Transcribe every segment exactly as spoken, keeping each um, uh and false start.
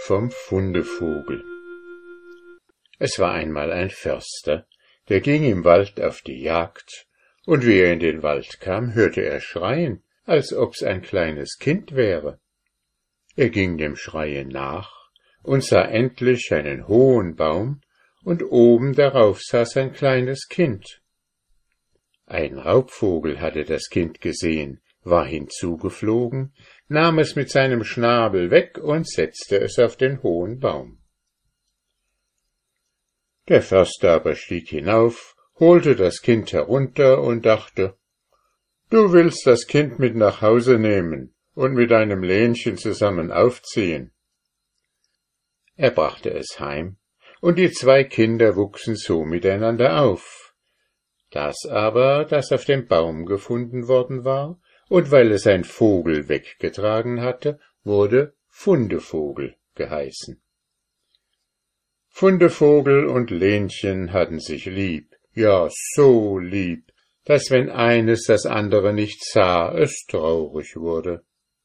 vom Fundevogel. Es war einmal ein Förster, der ging im Wald auf die Jagd, und wie er in den Wald kam, hörte er schreien, als ob's ein kleines Kind wäre. Er ging dem Schreien nach und sah endlich einen hohen Baum, und oben darauf saß ein kleines Kind. Ein Raubvogel hatte das Kind gesehen, war hinzugeflogen, nahm es mit seinem Schnabel weg und setzte es auf den hohen Baum. Der Förster aber stieg hinauf, holte das Kind herunter und dachte, »Du willst das Kind mit nach Hause nehmen und mit deinem Lenchen zusammen aufziehen.« Er brachte es heim, und die zwei Kinder wuchsen so miteinander auf. Das aber, das auf dem Baum gefunden worden war, und weil es ein Vogel weggetragen hatte, wurde Fundevogel geheißen. Fundevogel und Lenchen hatten sich lieb, ja so lieb, dass wenn eines das andere nicht sah, es traurig wurde.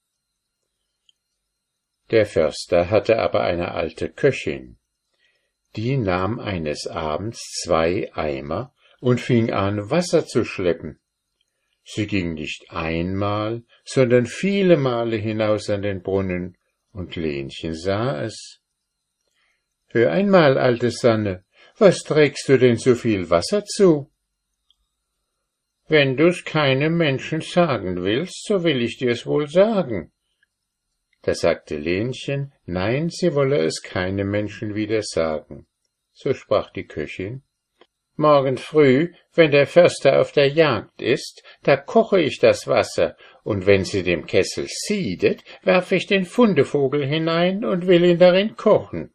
Der Förster hatte aber eine alte Köchin. Die nahm eines Abends zwei Eimer und fing an, Wasser zu schleppen. Sie ging nicht einmal, sondern viele Male hinaus an den Brunnen, und Lenchen sah es. »Hör einmal, alte Sanne, was trägst du denn so viel Wasser zu?« »Wenn du's keinem Menschen sagen willst, so will ich dir's wohl sagen.« Da sagte Lenchen, nein, sie wolle es keinem Menschen wieder sagen. So sprach die Köchin, »Morgen früh, wenn der Förster auf der Jagd ist, da koche ich das Wasser, und wenn sie dem Kessel siedet, werf ich den Fundevogel hinein und will ihn darin kochen.«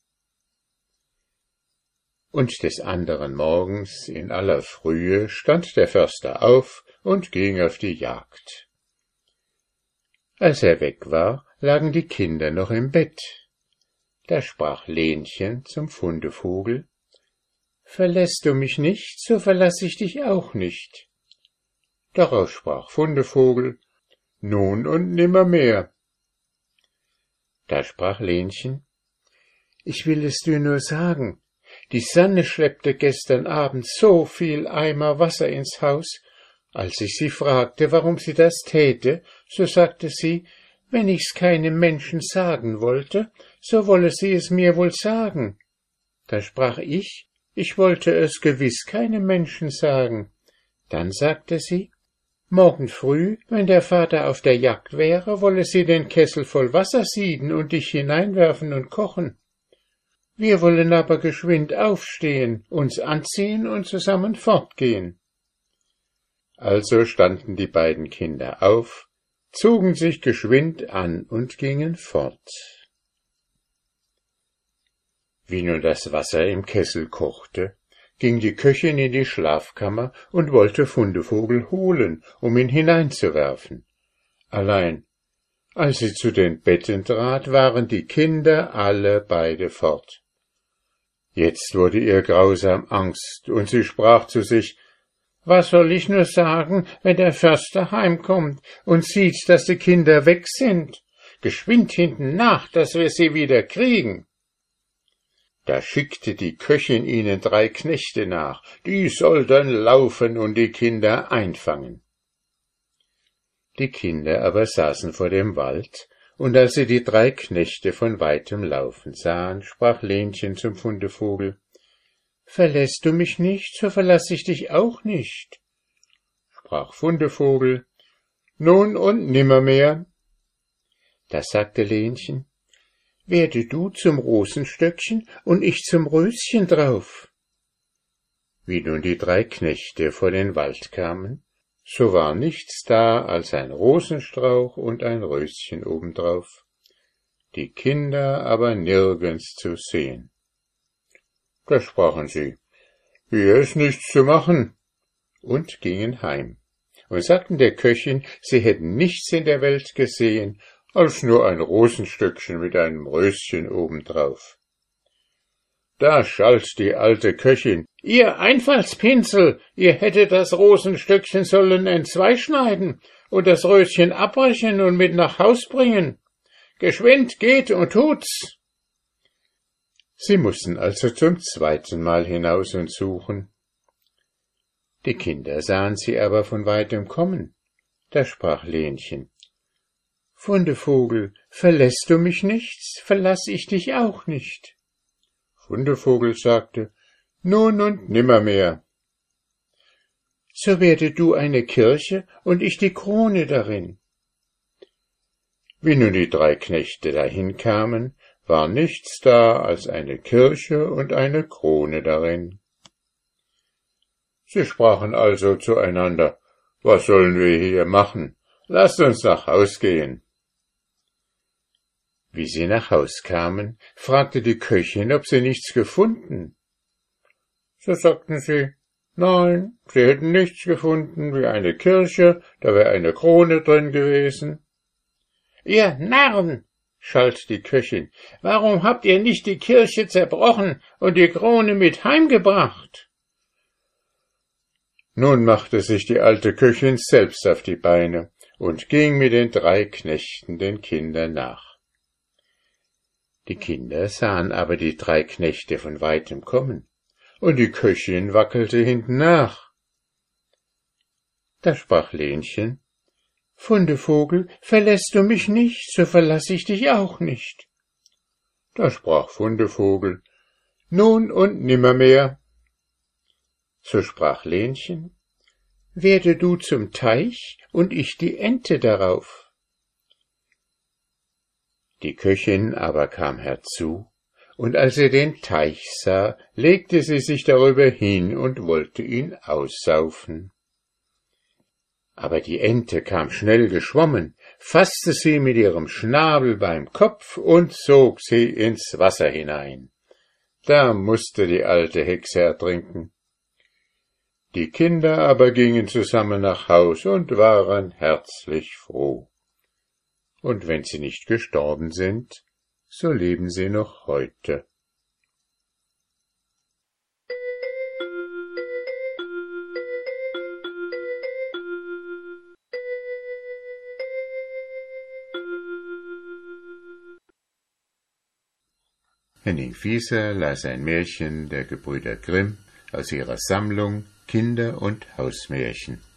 Und des anderen Morgens in aller Frühe stand der Förster auf und ging auf die Jagd. Als er weg war, lagen die Kinder noch im Bett. Da sprach Lenchen zum Fundevogel, »Verlässt du mich nicht, so verlass ich dich auch nicht.« Darauf sprach Fundevogel, »Nun und nimmermehr.« Da sprach Lenchen, »Ich will es dir nur sagen, die Sanne schleppte gestern Abend so viel Eimer Wasser ins Haus. Als ich sie fragte, warum sie das täte, so sagte sie, wenn ich's keinem Menschen sagen wollte, so wolle sie es mir wohl sagen. Da sprach ich, ich wollte es gewiss keinem Menschen sagen. Dann sagte sie, morgen früh, wenn der Vater auf der Jagd wäre, wolle sie den Kessel voll Wasser sieden und dich hineinwerfen und kochen. Wir wollen aber geschwind aufstehen, uns anziehen und zusammen fortgehen.« Also standen die beiden Kinder auf, zogen sich geschwind an und gingen fort. Wie nun das Wasser im Kessel kochte, ging die Köchin in die Schlafkammer und wollte Fundevogel holen, um ihn hineinzuwerfen. Allein, als sie zu den Betten trat, waren die Kinder alle beide fort. Jetzt wurde ihr grausam Angst, und sie sprach zu sich, »Was soll ich nur sagen, wenn der Förster heimkommt und sieht, dass die Kinder weg sind? Geschwind hinten nach, dass wir sie wieder kriegen.« Da schickte die Köchin ihnen drei Knechte nach, die sollten laufen und die Kinder einfangen. Die Kinder aber saßen vor dem Wald, und als sie die drei Knechte von weitem laufen sahen, sprach Lenchen zum Fundevogel, »Verlässt du mich nicht, so verlass ich dich auch nicht.« Sprach Fundevogel, »Nun und nimmermehr.« Da sagte Lenchen, »Werde du zum Rosenstöckchen und ich zum Röschen drauf.« Wie nun die drei Knechte vor den Wald kamen, so war nichts da als ein Rosenstrauch und ein Röschen obendrauf, die Kinder aber nirgends zu sehen. Da sprachen sie, »Hier ist nichts zu machen«, und gingen heim und sagten der Köchin, sie hätten nichts in der Welt gesehen, als nur ein Rosenstöckchen mit einem Röschen obendrauf. Da schalt die alte Köchin, »Ihr Einfallspinsel, ihr hättet das Rosenstöckchen sollen entzweischneiden und das Röschen abbrechen und mit nach Haus bringen. Geschwind geht und tut's!« Sie mussten also zum zweiten Mal hinaus und suchen. Die Kinder sahen sie aber von weitem kommen. Da sprach Lenchen: »Fundevogel, verlässt du mich nicht, verlass ich dich auch nicht.« Fundevogel sagte: »Nun und nimmermehr. So werde du eine Kirche und ich die Krone darin.« Wie nun die drei Knechte dahin kamen, war nichts da als eine Kirche und eine Krone darin. Sie sprachen also zueinander: »Was sollen wir hier machen? Lasst uns nach Haus gehen.« Wie sie nach Haus kamen, fragte die Köchin, ob sie nichts gefunden. So sagten sie: »Nein, sie hätten nichts gefunden wie eine Kirche, da wäre eine Krone drin gewesen.« »Ihr Narren«, schalt die Köchin, »warum habt ihr nicht die Kirche zerbrochen und die Krone mit heimgebracht?« Nun machte sich die alte Köchin selbst auf die Beine und ging mit den drei Knechten den Kindern nach. Die Kinder sahen aber die drei Knechte von weitem kommen, und die Köchin wackelte hinten nach. Da sprach Lenchen: »Fundevogel, verlässt du mich nicht, so verlass ich dich auch nicht.« Da sprach Fundevogel: »Nun und nimmermehr.« So sprach Lenchen: »Werde du zum Teich und ich die Ente darauf.« Die Köchin aber kam herzu, und als sie den Teich sah, legte sie sich darüber hin und wollte ihn aussaufen. Aber die Ente kam schnell geschwommen, fasste sie mit ihrem Schnabel beim Kopf und zog sie ins Wasser hinein. Da mußte die alte Hexe ertrinken. Die Kinder aber gingen zusammen nach Haus und waren herzlich froh. Und wenn sie nicht gestorben sind, so leben sie noch heute. Henning Fieser las ein Märchen der Gebrüder Grimm aus ihrer Sammlung Kinder- und Hausmärchen.